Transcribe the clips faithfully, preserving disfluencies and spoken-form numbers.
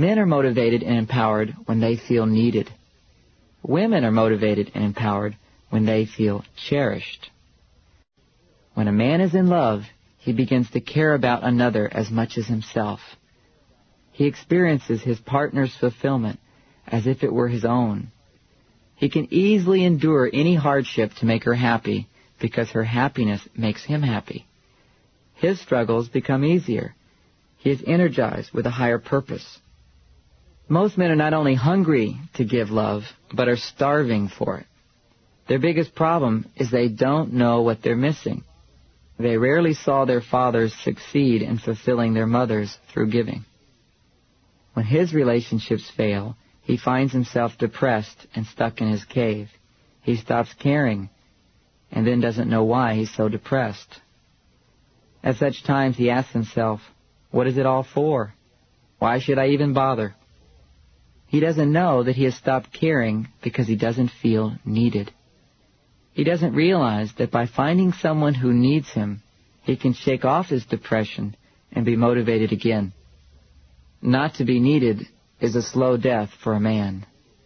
Men are motivated and empowered when they feel needed. Women are motivated and empowered when they feel cherished. When a man is in love, he begins to care about another as much as himself. He experiences his partner's fulfillment as if it were his own. He can easily endure any hardship to make her happy because her happiness makes him happy. His struggles become easier. He is energized with a higher purpose. Most men are not only hungry to give love, but are starving for it. Their biggest problem is they don't know what they're missing. They rarely saw their fathers succeed in fulfilling their mothers through giving. When his relationships fail, he finds himself depressed and stuck in his cave. He stops caring and then doesn't know why he's so depressed. At such times he asks himself, what is it all for? Why should I even bother? He doesn't know that he has stopped caring because he doesn't feel needed. He doesn't realize that by finding someone who needs him, he can shake off his depression and be motivated again. Not to be needed is a slow death for a man.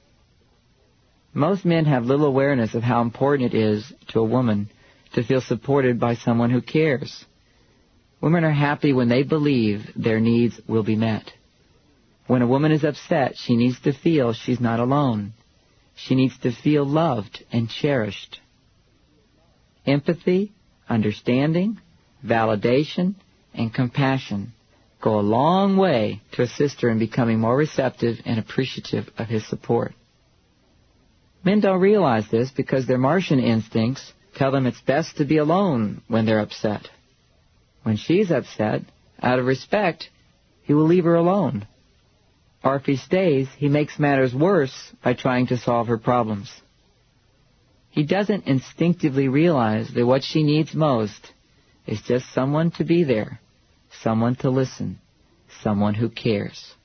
Most men have little awareness of how important it is to a woman to feel supported by someone who cares. Women are happy when they believe their needs will be met. When a woman is upset, she needs to feel she's not alone. She needs to feel loved and cherished. Empathy, understanding, validation, and compassion go a long way to assist her in becoming more receptive and appreciative of his support. Men don't realize this because their Martian instincts tell them it's best to be alone when they're upset. When she's upset, out of respect, he will leave her alone. Or if he stays, he makes matters worse by trying to solve her problems. He doesn't instinctively realize that what she needs most is just someone to be there, someone to listen, someone who cares.